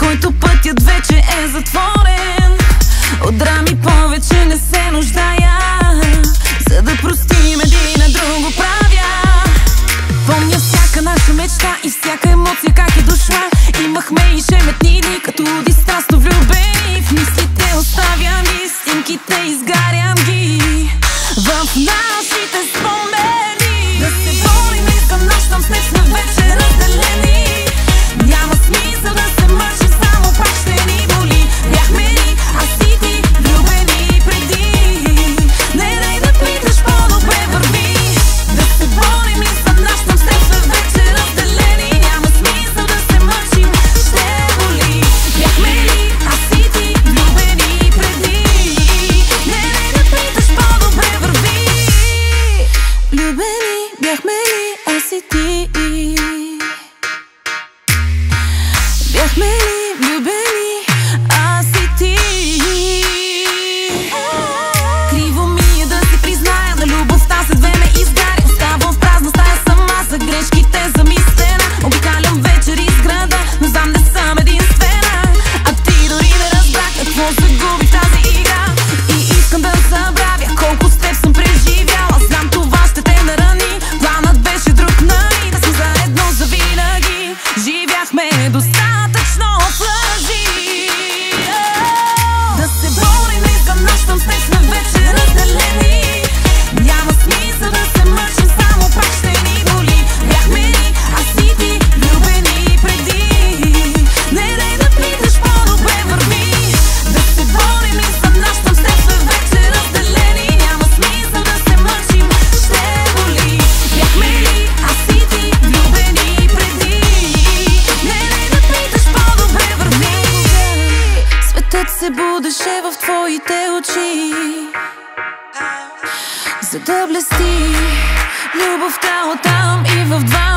който пътят вече е затворен. От драми повече не се нуждая, за да простим един на друго правя. Помня всяка наша мечта и всяка емоция как е дошла. Имахме и шеметни дни, като дистансно влюбени. В мислите оставям ги, снимките изгарям ги в нашите спомени. Да се борим и за нощ, там с теб сме вече разделени. Няма смисъл да се мъчим, само пак ще ни боли. Бяхме ни, аз и ти, влюбени преди. Не дай да питаш, по-добре върви. Да се борим и за нощ, там с теб сме вече разделени. Няма смисъл да се мъчим, ще боли. Бяхме ни, аз и ти, влюбени преди. Не дай да питаш, по-добре върви. Влюбени бяхме ли аз и ти? Бяхме ли влюбени аз и ти? Криво ми е да си призная, на любовта след време изгаря. Оставам в празна стая сама, за грешките замислена. Обикалям вечери из града, но знам не съм единствена. А ти дори не разбрах какво загуби в тази игра. И искам да забравя колко с теб съм преживяла. Знам това ще те нарани, планът беше друг, нали? Да сме заедно завинаги. Живяхме достатъчно в лъжи. Да се борим и за нощ, там с теб сме вече разделени. Няма смисъл да се мъчим, само пак ще ни боли. Бяхме ни, аз и ти, влюбени преди. Не дай да питаш, по-добре върви. Да се борим и за нощ, там с теб сме вече разделени. Няма смисъл да се мъчим, ще боли. Бяхме ни, аз и ти, влюбени преди. Не дай да питаш, по-добре върви. Светът се будеше в твоите очи, за да блести любовта оттам и в два